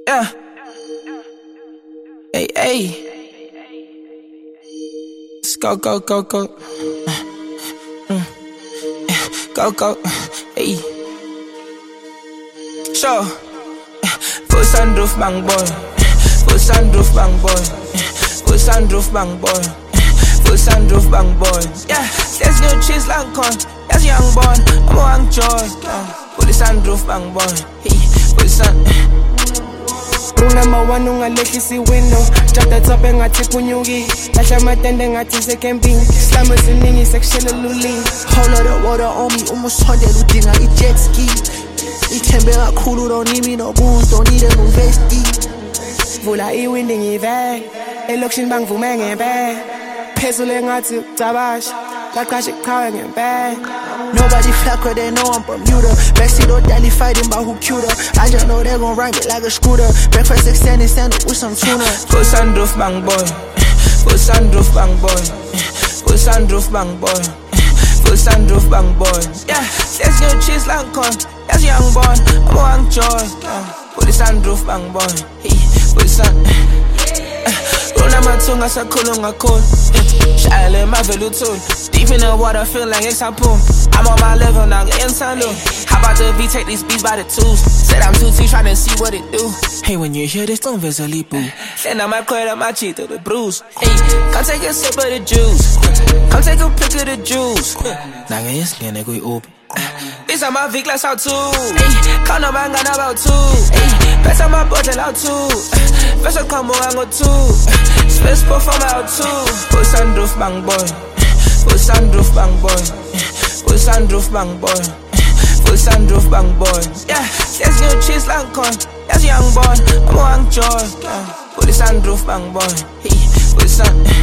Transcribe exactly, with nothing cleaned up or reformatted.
Yeah. Hey, hey. Let's go, go, go, go. Mm. Go, go. Hey. Sure. Full sunroof, bang boy. Full sunroof, bang boy. Full sunroof, bang boy. Full sunroof, bang boy. Yeah. Let's go chase lang con. That's young boy. I'm a young joy. Full sunroof, bang boy. Hey. Full sun. Rule number one, ungalehlisa window. Drop the top engathi kunyuki. Lahla amatende ngathi se-camping. Slime esiningi sekushela lulini. Whole lot of water on me, umusondela udinga i-jet ski. Ithembe kakhulu, don't need me no booze, don't need a new vesti. Vula iwindi ngivele, elokishini bangivume ngempela. Phezulu engathi ucabasha, laqashe kuqhawe ngempela. Nobody flacker, they know I'm Bermuda. Backseat or daddy fighting about who cuter. I just know they gon' ride me like a scooter. Breakfast extended sandwich with some tuna. Full sunroof bang boy. Full sunroof bang boy. Full sunroof bang boy. Full sunroof bang boy. Yeah, let's go chase lang con. That's young boy. I'm a young joy. Full sunroof bang boy. Hey, full sun. Runa matunga sakhulunga cool. Shale mavelu tool. Deep in the water, feel like it's harpoon. I'm on my level now, in saloon. How about the V, take these beats by the tools. Said I'm too T, trying to see what it do. Hey, when you hear this, don't visually boo. Then I might credit my cheek to the bruise. Hey, come take a sip of the juice. Come take a pic of the juice. Naga yes, gonna go open. This on my V class out too. Hey, count up, I'm gonna about two. Hey, pass on my budget out too. First I come on, go two. Space perform out too. Full sunroof bang boy. Full sunroof bang boy. Full sunroof bang boy. Full sunroof bang boy. Yeah, let's go chase lang con. That's young boy. I'm a young joy. Full sunroof bang boy. Hey, full sun.